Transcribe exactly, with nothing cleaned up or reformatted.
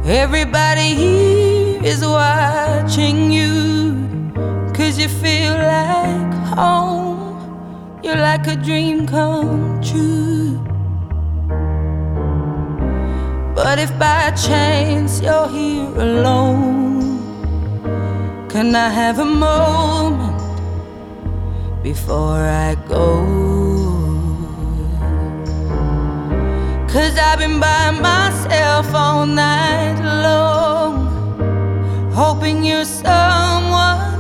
Everybody here is watching you, 'cause you feel like home. You're like a dream come true. But if by chance you're here alone, can I have a moment before I go? 'Cause I've been by myself all night long, hoping you're so